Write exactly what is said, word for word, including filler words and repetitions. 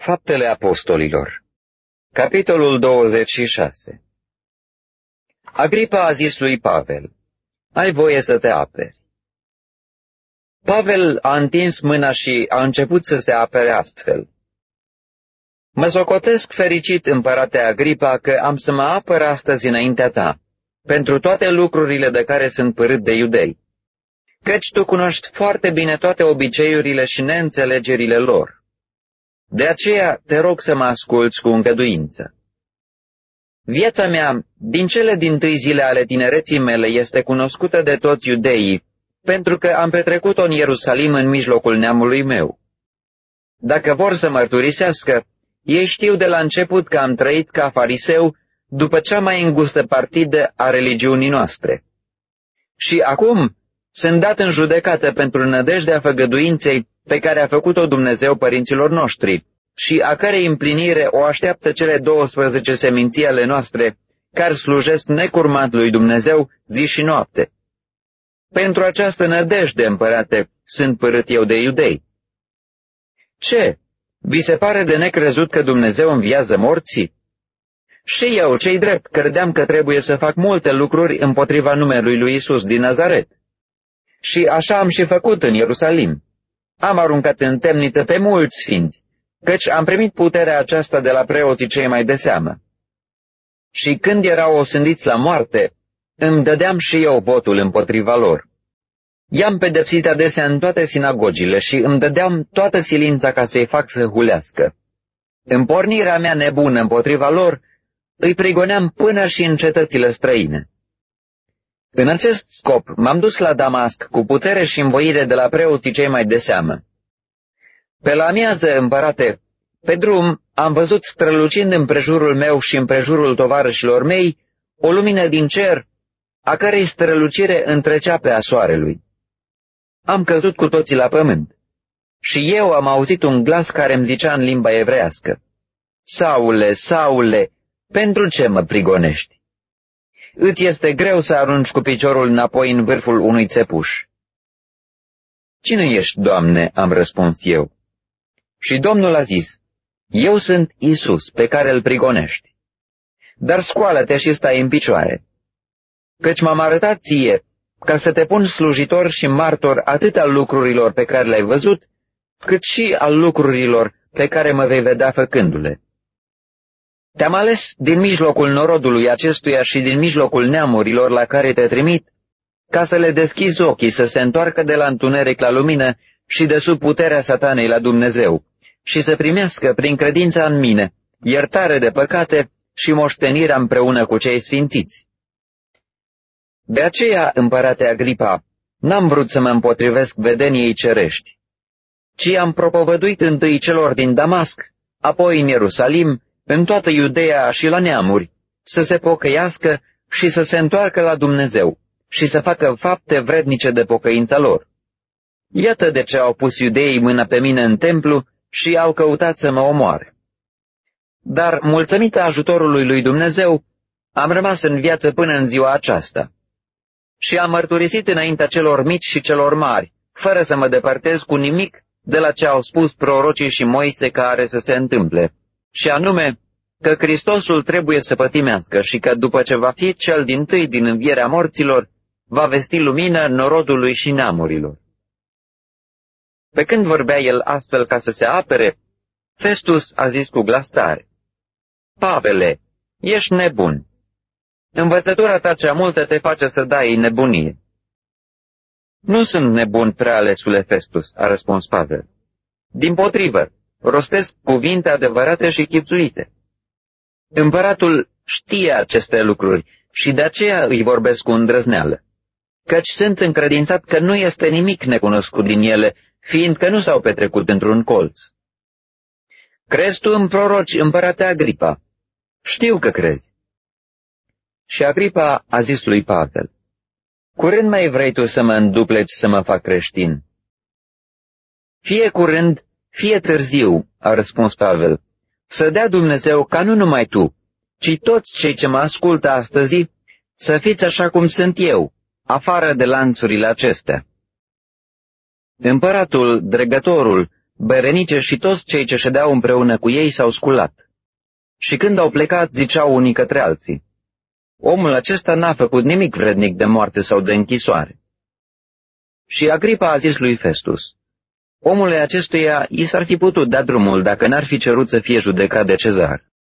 Faptele Apostolilor, capitolul douăzeci și șase. Agripa a zis lui Pavel: ai voie să te aperi. Pavel a întins mâna și a început să se apere astfel: mă socotesc fericit, împărate Agripa, că am să mă apăr astăzi înaintea ta, pentru toate lucrurile de care sunt părât de iudei, căci tu cunoști foarte bine toate obiceiurile și neînțelegerile lor. De aceea te rog să mă asculți cu îngăduință. Viața mea, din cele dintâi zile ale tinereții mele, este cunoscută de toți iudeii, pentru că am petrecut-o în Ierusalim în mijlocul neamului meu. Dacă vor să mărturisească, ei știu de la început că am trăit ca fariseu după cea mai îngustă partidă a religiunii noastre. Și acum sunt dat în judecată pentru nădejdea făgăduinței pe care a făcut-o Dumnezeu părinților noștri și a cărei împlinire o așteaptă cele douăsprezece seminții ale noastre, care slujesc necurmat lui Dumnezeu zi și noapte. Pentru această nădejde, împărate, sunt părât eu de iudei. Ce? Vi se pare de necrezut că Dumnezeu înviază morții? Și eu, cei drept, credeam că trebuie să fac multe lucruri împotriva numelui lui Isus din Nazaret. Și așa am și făcut în Ierusalim. Am aruncat în temniță pe mulți sfinți, căci am primit puterea aceasta de la preoții cei mai de seamă. Și când erau osândiți la moarte, îmi dădeam și eu votul împotriva lor. I-am pedepsit adesea în toate sinagogile și îmi dădeam toată silința ca să-i fac să hulească. În pornirea mea nebună împotriva lor, îi prigoneam până și în cetățile străine. În acest scop m-am dus la Damasc cu putere și învoire de la preoții cei mai de seamă. Pe la amiază, împărate, pe drum am văzut strălucind împrejurul meu și împrejurul tovarășilor mei o lumină din cer, a cărei strălucire întrecea pe a soarelui. Am căzut cu toții la pământ și eu am auzit un glas care îmi zicea în limba evrească: Saule, Saule, pentru ce mă prigonești? Îți este greu să arunci cu piciorul înapoi în vârful unui țepuș. Cine ești, Doamne? Am răspuns eu. Și Domnul a zis: eu sunt Isus, pe care îl prigonești. Dar scoală-te și stai în picioare, căci m-am arătat ție ca să te pun slujitor și martor atât al lucrurilor pe care le-ai văzut, cât și al lucrurilor pe care mă vei vedea făcându-le. Te-am ales din mijlocul norodului acestuia și din mijlocul neamurilor la care te trimit, ca să le deschizi ochii să se întoarcă de la întuneric la lumină și de sub puterea satanei la Dumnezeu, și să primească prin credința în mine iertare de păcate și moștenirea împreună cu cei sfințiți. De aceea, împărate Agripa, n-am vrut să mă împotrivesc vedeniei cerești, ci am propovăduit întâi celor din Damasc, apoi în Ierusalim, în toată Iudeea și la neamuri, să se pocăiască și să se întoarcă la Dumnezeu și să facă fapte vrednice de pocăința lor. Iată de ce au pus iudeii mâna pe mine în templu și au căutat să mă omoare. Dar, mulțumită ajutorului lui Dumnezeu, am rămas în viață până în ziua aceasta. Și am mărturisit înaintea celor mici și celor mari, fără să mă depărtez cu nimic de la ce au spus prorocii și Moise că are să se întâmple, și anume că Hristosul trebuie să pătimească și că după ce va fi cel dintâi din învierea morților, va vesti lumină norodului și neamurilor. Pe când vorbea el astfel ca să se apere, Festus a zis cu glas tare: Pavele, ești nebun. Învățătura ta cea multă te face să dai nebunie. Nu sunt nebun, prealesule Festus, a răspuns Pavel. Dimpotrivă, rostesc cuvinte adevărate și chibzuite. Împăratul știe aceste lucruri și de aceea îi vorbesc cu îndrăzneală, căci sunt încredințat că nu este nimic necunoscut din ele, fiindcă nu s-au petrecut într-un colț. Crezi tu în proroci, împărate Agripa? Știu că crezi. Și Agripa a zis lui Pavel: curând mai vrei tu să mă îndupleci să mă fac creștin? Fie curând, fie târziu, a răspuns Pavel, să dea Dumnezeu ca nu numai tu, ci toți cei ce mă ascultă astăzi, să fiți așa cum sunt eu, afară de lanțurile acestea. Împăratul, dregătorul, Berenice și toți cei ce ședeau împreună cu ei s-au sculat. Și când au plecat, ziceau unii către alții: omul acesta n-a făcut nimic vrednic de moarte sau de închisoare. Și Agripa a zis lui Festus: omului acestuia i s-ar fi putut da drumul dacă n-ar fi cerut să fie judecat de Cezar.